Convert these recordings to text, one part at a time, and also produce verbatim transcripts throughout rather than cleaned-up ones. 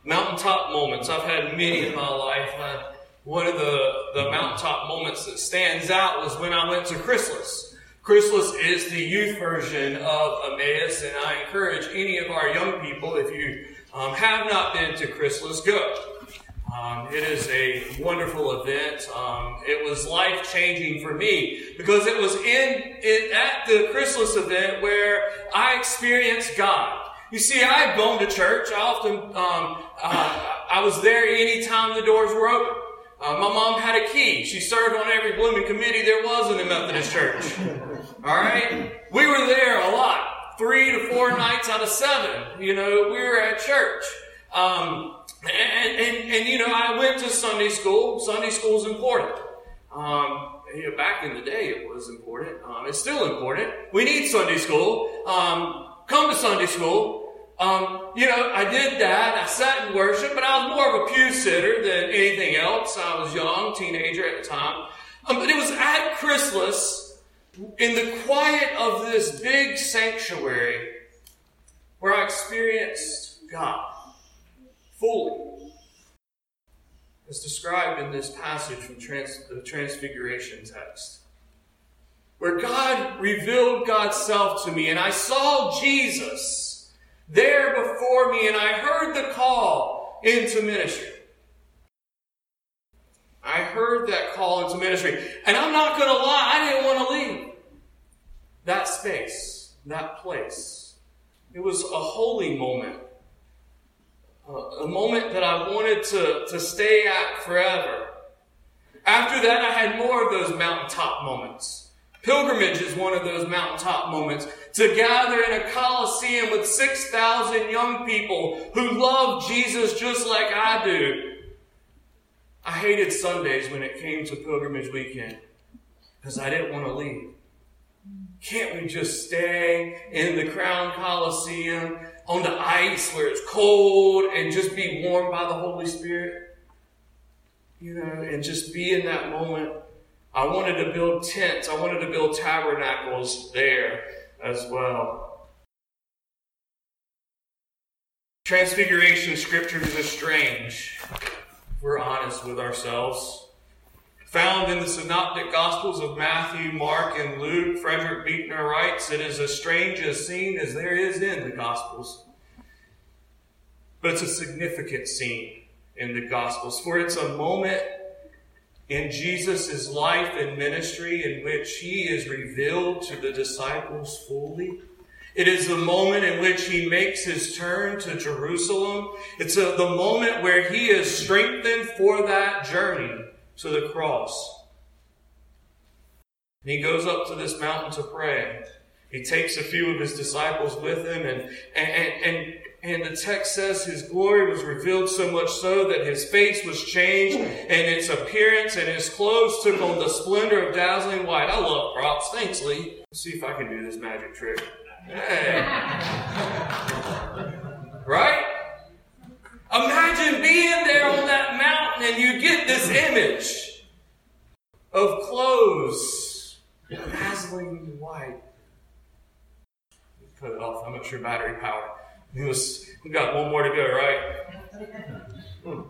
Mountaintop moments. I've had many in my life. Uh, one of the, the mountaintop moments that stands out was when I went to Chrysalis. Chrysalis is the youth version of Emmaus, and I encourage any of our young people, if you um, have not been to Chrysalis, go. Um, it is a wonderful event. Um, it was life-changing for me because it was in it, at the Chrysalis event where I experienced God. You see, I had gone to church. I often, um, uh, I was there anytime the doors were open. Uh, my mom had a key. She served on every blooming committee there was in the Methodist church. All right? We were there a lot. Three to four nights out of seven. You know, we were at church. Um, and, and, and, you know, I went to Sunday school. Sunday school is important. Um, you know, back in the day, it was important. Um, it's still important. We need Sunday school. Um, Come to Sunday school. Um, you know, I did that. I sat in worship, but I was more of a pew sitter than anything else. I was young, teenager at the time. Um, but it was at Chrysalis, in the quiet of this big sanctuary, where I experienced God fully. It's described in this passage from trans- the Transfiguration text, where God revealed God's self to me, and I saw Jesus there before me, and I heard the call into ministry. I heard that call into ministry. And I'm not going to lie, I didn't want to leave that space, that place. It was a holy moment. A moment that I wanted to, to stay at forever. After that, I had more of those mountaintop moments. Pilgrimage is one of those mountaintop moments. To gather in a coliseum with six thousand young people who love Jesus just like I do. I hated Sundays when it came to pilgrimage weekend because I didn't want to leave. Can't we just stay in the Crown Coliseum on the ice where it's cold and just be warmed by the Holy Spirit? You know, and just be in that moment. I wanted to build tents. I wanted to build tabernacles there as well. Transfiguration scriptures are strange, if we're honest with ourselves. Found in the synoptic gospels of Matthew, Mark, and Luke, Frederick Buechner writes, it is as strange a scene as there is in the gospels. But it's a significant scene in the gospels, for it's a moment in Jesus' life and ministry in which he is revealed to the disciples fully. It is the moment in which he makes his turn to Jerusalem. It's a, the moment where he is strengthened for that journey to the cross. And he goes up to this mountain to pray. He takes a few of his disciples with him, and, and, and, and the text says his glory was revealed so much so that his face was changed, and its appearance and his clothes took on the splendor of dazzling white. I love props. Thanks, Lee. Let's see if I can do this magic trick. Hey. Right? Imagine being there on that mountain and you get this image of clothes dazzling white. Cut it off. I'm not sure battery power. It was, we got one more to go, right?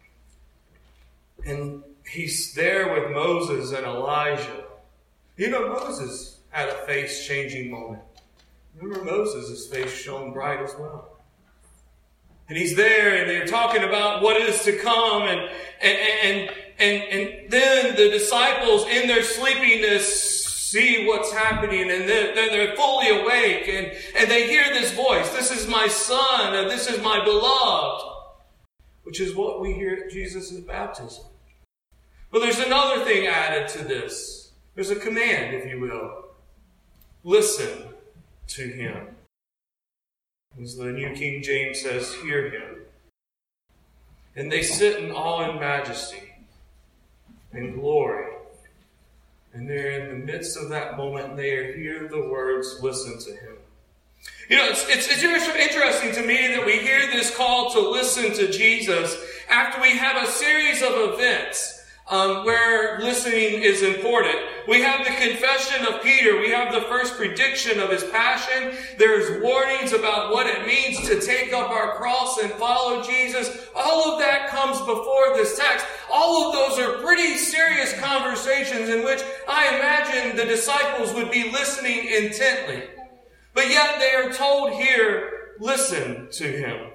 And he's there with Moses and Elijah. You know, Moses had a face-changing moment. Remember, Moses' face shone bright as well. And he's there, and they're talking about what is to come, and and and and, and then the disciples, in their sleepiness, see what's happening, and then they're fully awake, and, and they hear this voice. This is my son, and this is my beloved. Which is what we hear at Jesus' baptism. But there's another thing added to this. There's a command, if you will. Listen to him. As the New King James says, hear him. And they sit in awe and majesty and glory. And they're in the midst of that moment, and they hear the words, listen to him. You know, it's, it's, it's interesting to me that we hear this call to listen to Jesus after we have a series of events um, where listening is important. We have the confession of Peter. We have the first prediction of his passion. There's warnings about what it means to take up our cross and follow Jesus. all of that comes before this text. All of those are pretty serious conversations in which I imagine the disciples would be listening intently. But yet they are told here, listen to him.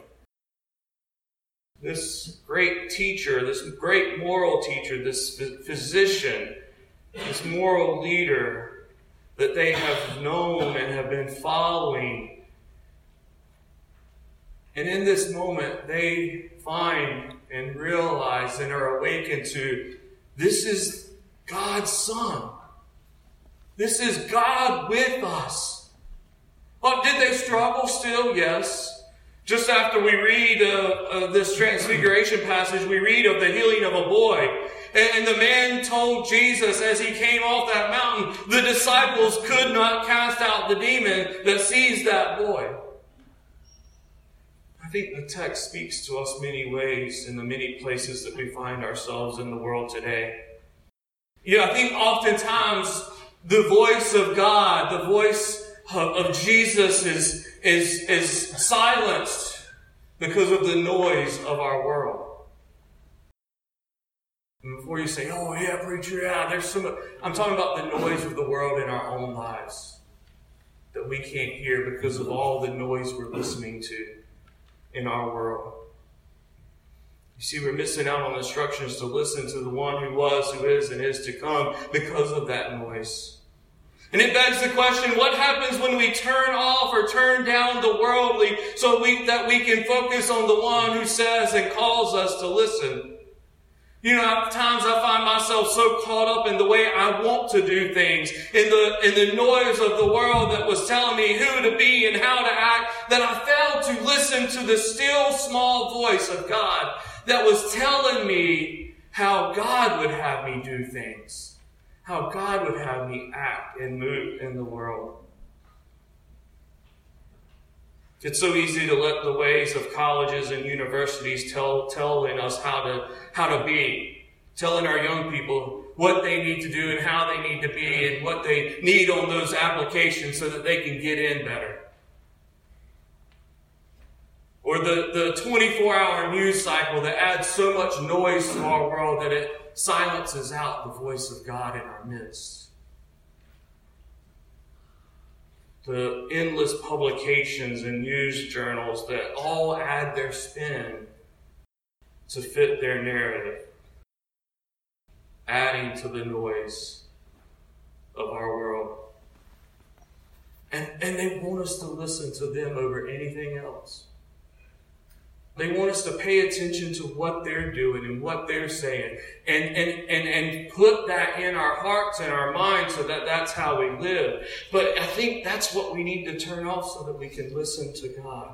This great teacher, this great moral teacher, this physician, this moral leader that they have known and have been following. And in this moment, they find and realize and are awakened to, this is God's Son. This is God with us. Well, did they struggle still? Yes. Just after we read uh, uh, this Transfiguration passage, we read of the healing of a boy. And, and the man told Jesus as he came off that mountain, the disciples could not cast out the demon that seized that boy. I think the text speaks to us many ways in the many places that we find ourselves in the world today. Yeah, I think oftentimes the voice of God, the voice of, of Jesus is, is, is silenced because of the noise of our world. And before you say, oh yeah, preacher, yeah, there's some, I'm talking about the noise of the world in our own lives that we can't hear because of all the noise we're listening to in our world. You see, we're missing out on instructions to listen to the one who was, who is, and is to come because of that noise. And it begs the question, what happens when we turn off or turn down the worldly so we, that we can focus on the one who says and calls us to listen? You know, at times I find myself so caught up in the way I want to do things, in the in the noise of the world that was telling me who to be and how to act, that I failed to listen to the still small voice of God that was telling me how God would have me do things, how God would have me act and move in the world. It's so easy to let the ways of colleges and universities tell telling us how to how to be, telling our young people what they need to do and how they need to be and what they need on those applications so that they can get in better. Or the, the twenty-four hour news cycle that adds so much noise to our world that it silences out the voice of God in our midst. The endless publications and news journals that all add their spin to fit their narrative, adding to the noise of our world. And, and they want us to listen to them over anything else. They want us to pay attention to what they're doing and what they're saying and, and, and, and put that in our hearts and our minds so that that's how we live. But I think that's what we need to turn off so that we can listen to God.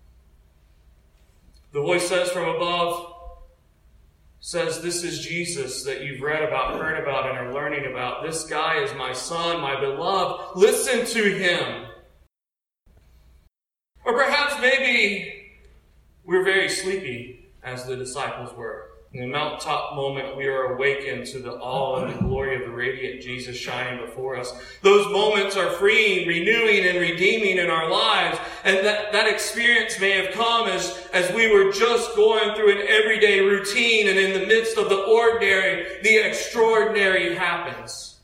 The voice says from above, says, this is Jesus that you've read about, heard about, and are learning about. This guy is my son, my beloved. Listen to him. Or perhaps maybe we're very sleepy, as the disciples were. In the mountaintop moment, we are awakened to the awe and the glory of the radiant Jesus shining before us. Those moments are freeing, renewing, and redeeming in our lives. And that, that experience may have come as, as we were just going through an everyday routine, and in the midst of the ordinary, the extraordinary happens.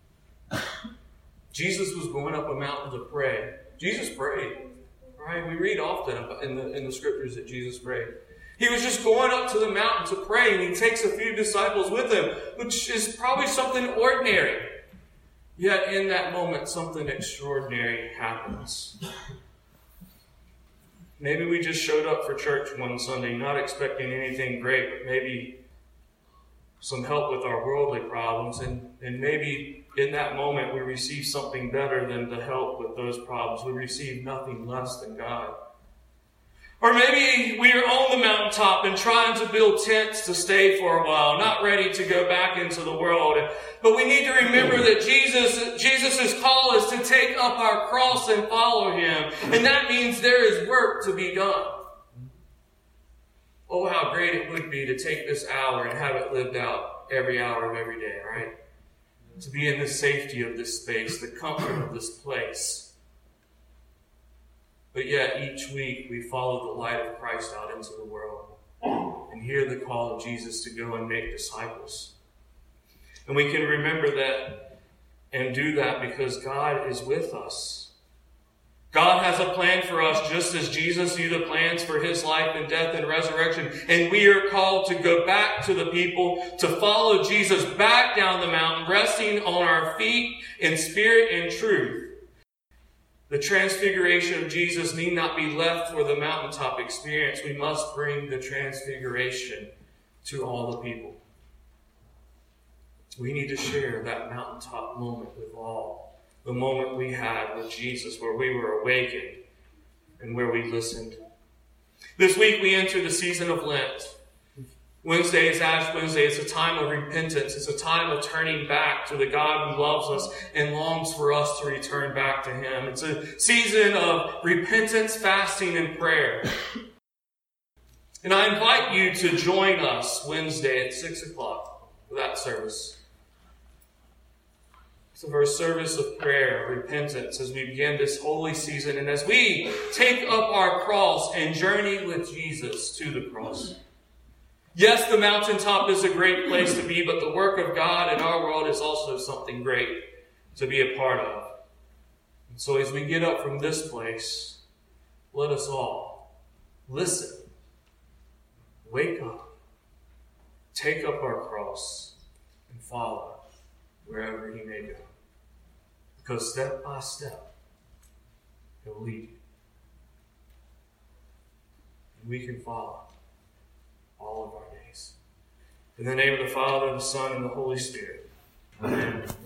Jesus was going up a mountain to pray. Jesus prayed. Right? We read often in the, in the scriptures that Jesus prayed. He was just going up to the mountain to pray, and he takes a few disciples with him, which is probably something ordinary. Yet in that moment, something extraordinary happens. Maybe we just showed up for church one Sunday, not expecting anything great, but maybe some help with our worldly problems, and, and maybe in that moment, we receive something better than the help with those problems. We receive nothing less than God. Or maybe we are on the mountaintop and trying to build tents to stay for a while, not ready to go back into the world. But we need to remember that Jesus, Jesus' call is to take up our cross and follow him. And that means there is work to be done. Oh, how great it would be to take this hour and have it lived out every hour of every day, right? To be in the safety of this space, the comfort of this place. But yet each week we follow the light of Christ out into the world. And hear the call of Jesus to go and make disciples. And we can remember that and do that because God is with us. God has a plan for us just as Jesus knew the plans for his life and death and resurrection. And we are called to go back to the people, to follow Jesus back down the mountain, resting on our feet in spirit and truth. The transfiguration of Jesus need not be left for the mountaintop experience. We must bring the transfiguration to all the people. We need to share that mountaintop moment with all. The moment we had with Jesus where we were awakened and where we listened. This week we enter the season of Lent. Wednesday is Ash Wednesday. It's a time of repentance. It's a time of turning back to the God who loves us and longs for us to return back to him. It's a season of repentance, fasting, and prayer. And I invite you to join us Wednesday at six o'clock for that service. So for a service of prayer, repentance, as we begin this holy season and as we take up our cross and journey with Jesus to the cross. Yes, the mountaintop is a great place to be, but the work of God in our world is also something great to be a part of. And so as we get up from this place, let us all listen, wake up, take up our cross, and follow wherever he may go. Because step by step, he'll lead you. And we can follow all of our days. In the name of the Father, the Son, and the Holy Spirit. Amen.